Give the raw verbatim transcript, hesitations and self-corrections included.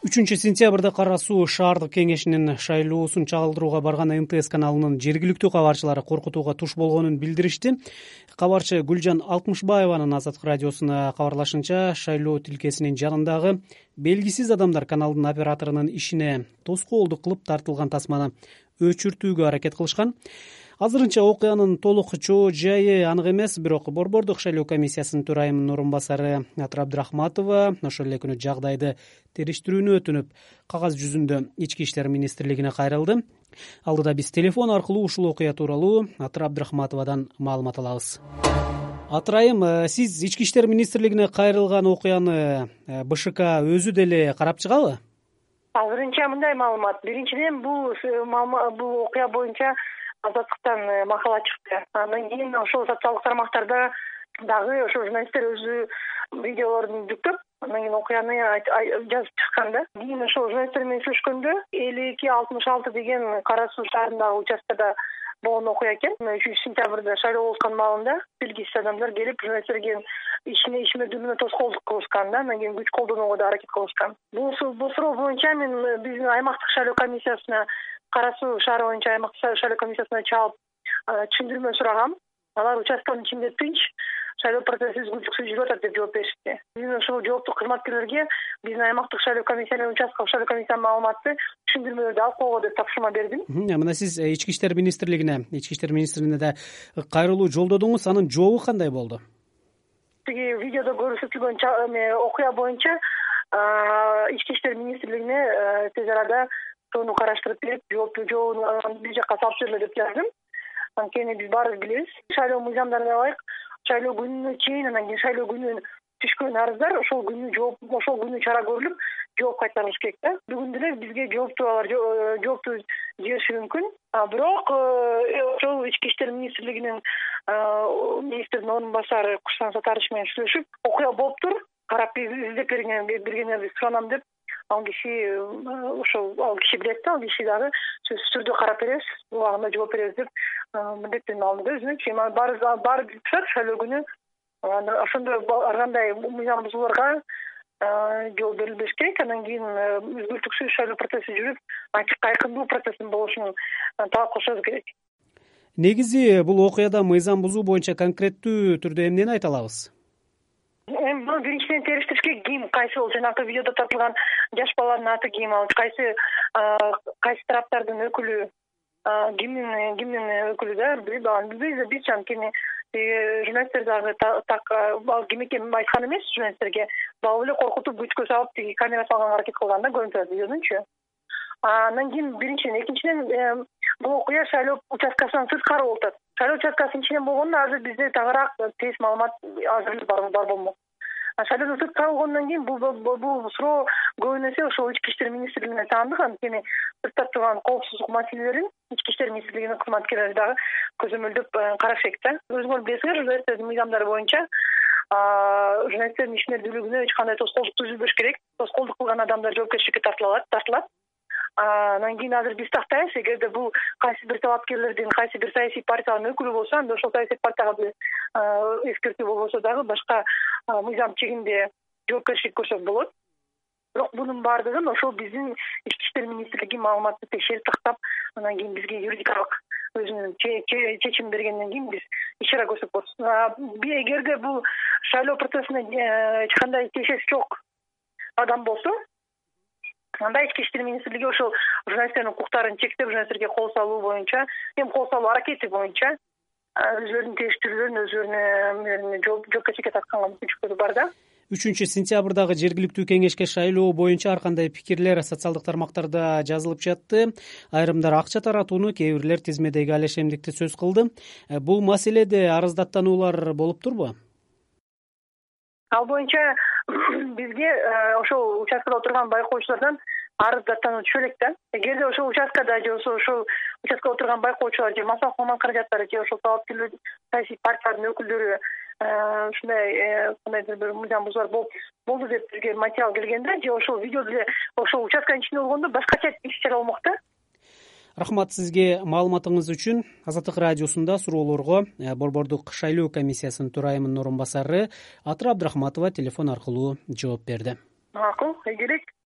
үчүнчү сентябрда Кара Суу шаардык кеңешинин шайлоосун чагылдырууга барган эм тэ эс каналынын жергиликтүү кабарчылары коркутууга туш болгонун билдиришти. Кабарчы Гүлжан Алтымышбаеванын Азаттык радиосуна кабарлашынча, шайлоо тилкесинин жанындагы белгисиз адамдар каналдын операторунун ишине тоскоолдук кылып тартылган тасманы өчүртүүгө аракет кылышкан. Азырынча окуянын толук чоо жайы анык эмес, бирок Борбордук шайлоо комиссиясынын төрайымынын орун басары Атыр Абдрахматова ошол эле күнү жагдайды териштирүүнү өтүнүп, кагаз жүзүндө Ички иштер министрлигине кайрылды. Алдыда биз телефон аркылуу ушул окуя тууралуу Атыр Абдрахматовадан маалымат алабыз. Атыр айым, сиз Ички иштер министрлигине кайрылган окуяны бэ ша ка өзү деле карап чыгабы? Азырынча мындай маалымат. Биринчиден, бул бул окуя боюнча Азаттыктан макала чыкты. Андан кийин ошол социалдык тармактарда дагы ошо журналисттер өзү видеолорун жүктөп, андан кийин окуяны жазып чыккан да. Кийин ошол журналисттер менен сүйлөшкөндө элүү эки алтымыш алты деген Кара Суу шаарындагы участкада болгон окуя экен. үчүнчү сентябрда шайлоо болушкан маалында белгисиз адамдар келип журналисттерге ишине ишмердүүнү тоскоолдук кылышкан да, андан кийин күч колдонууга да аракет кылышкан. Бул бул суроо боюнча мен биздин аймактык шайлоо комиссиясына, Кара Суу шаары боюнча аймактык шайлоо комиссиясына чалып түшүндүрмө сурагам. Алар участканын ичинде тынч, шайлоо процесси үзгүлтүксүз жүрүп атат деп жооп беришти. Биздин ошол жооптук кызматкерлерге биздин аймактык шайлоо комиссиянын участкалык шайлоо комиссиянын маалыматты түшүндүрмөлөрдү алып койго деп тапшырма бердим. Мына сиз Ички иштер министрлигине, Ички иштер министрлигине да кайрылуу жолдодуңуз, анын жообу кандай болду? Тиги видеодо көрсөтүлгөн окуя боюнча Ички иштер министрлигине тез арада тону караштырып берип, жообун биз жакка салып бериле деп жаздым. Анткени биз баарыбыз билебиз, шайлоо мыйзамдарына ылайык шайлоо күнүнө чейин, андан кийин шайлоо күнү түшкөн арыздар ошол күнү жооп, ошол күнү чара көрүлүп, жооп кайтарылыш керек да. Бүгүн деле бизге жоопту алар жоопту жибериши мүмкүн. Бирок ошол Ички иштер министрлигинин министрдин орун басары Кушсан Сатарыч менен сүйлөшүп, окуя болуптур, карап издеп бергениңерди суранам деп, ал киши ошол ал киши билет да, ал киши дагы сөзсүз түрдө карап беребиз, убагында жооп беребиз деп милдеттенме алды да өзүнө. Чейин баары баары билип турат шайлоо күнү ошондой ар кандай мыйзам бузууларга жол берилбеш керек. Андан кийин үзгүлтүксүз шайлоо процесси жүрүп, ачык айкындуу процесстин болушун талап кылышыбыз керек. Негизи бул окуяда мыйзам бузуу боюнча конкреттүү түрдө эмнени айта алабыз? Эми буну биринчиден териштириш керек, ким кайсы бол жанагы видеодо тартылган жаш баланын аты ким, ал кайсы кайсы тараптардын өкүлү, кимдин кимдин өкүлү да, билбейбиз биз, анткени журналисттер дагы так ал ким экенин айткан эмес журналисттерге, бала эле коркутуп күчкө салып тиги камера салганга аракет кылган да, көрүнүп турат видеодончу. Андан кийин биринчиден, экинчиден бул окуя шайлоо участкасынан сырткары болуп атат. Шайлоо участкасынын ичинен болгондо азыр бизде тагыраак тез маалымат азыр бар бар болмок. Шайлоодон сырткары болгондон кийин бул бул суроо көбүнө эсе ошол Ички иштер министрлигине таандык, анткени сыртта турган коопсуздук маселелерин Ички иштер министрлигинин кызматкерлери дагы көзөмөлдөп караш керек да. Өзүңөр билесиңер, журналисттердин мыйзамдары боюнча журналисттердин ишмердүүлүгүнө эч кандай тоскоолдук түзүлбөш керек. Тоскоолдук кылган адамдар жоопкерчиликке тартылат, тартылат. Андан кийин азыр биз тактайбыз, эгерде бул кайсы бир талапкерлердин, кайсы бир саясий партиянын өкүлү болсо, анда ошол саясий партияга эскертүү болбосо дагы башка мыйзам чегинде жоопкерчилик көрсөк болот. Бирок бунун баардыгын ошол биздин Ички иштер министрлиги маалыматты текшерип тактап, андан кийин бизге юридикалык өзүнүн чечим бергенден кийин биз ишара көрсөтөбүз. Эгерде бул шайлоо процессине эч кандай тиешеси жок адам болсо, анда Ички иштер министрлиги ошол журналисттердин укуктарын чектеп, журналисттерге кол салуу боюнча, эми кол салуу аракети боюнча өзүлөрүнүн териштирүүлөрүн өзүлөрүнө жоопкерчиликке тартканга мүмкүнчүлүгү бар да. үчүнчү сентябрдагы жергиликтүү кеңешке шайлоо боюнча ар кандай пикирлер социалдык тармактарда жазылып жатты. Айрымдар акча таратууну, кээ бирлер тизмедеги алешемдикти сөз кылды. Бул маселеде арыздаттануулар болуп турбу? Ал боюнча бизге ошол участкада отурган байкоочулардан арыздаттануу түшө элек да. Эгерде ошол участкада же ошол участкада отурган байкоочулар же массалык маман каражаттары же ошол талапкерлер, саясий партиялардын өкүлдөрү ушундай кандайдыр бир мыйзам бузуулар болду деп бизге материал келгенде, же ошол видео деле ошол участканын ичинде болгондо башкача иш чара болмок да. Рахмат сизге маалыматыңыз үчүн. Азаттык радиосунда суроолорго Борбордук шайлоо комиссиясынын төрайымынын орун басары Атыр Абдрахматова телефон аркылуу жооп берди. Макул, ийгилик.